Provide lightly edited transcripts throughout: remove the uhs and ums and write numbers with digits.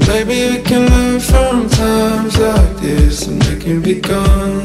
maybe we can learn from times like this, and they can be gone.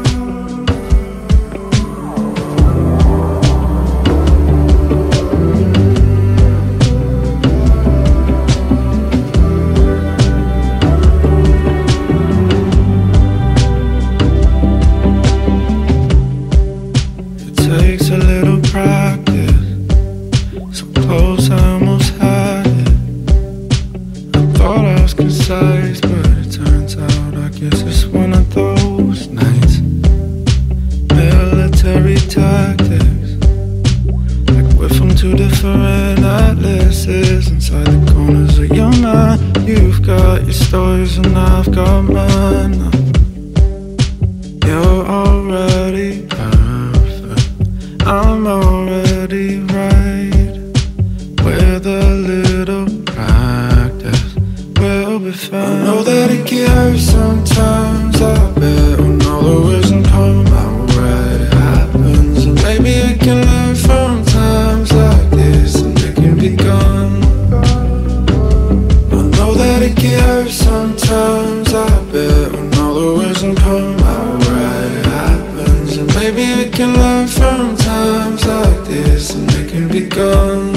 Takes a little practice, so close I almost had it. I thought I was concise, but it turns out I guess it's one of those nights. Military tactics, like we're from two different atlases. Inside the corners of your mind, you've got your stories and I've got mine. You're already perfect, I'm already right. With a little practice, we'll be fine. I know that it gets sometimes, I bet, when all the wisdom come out right, it happens. And maybe we can learn from times like this, and they can be gone. I know that it gets sometimes, I bet, when all the wisdom come out right, it happens. And maybe we can learn from times like this, and they can be gone.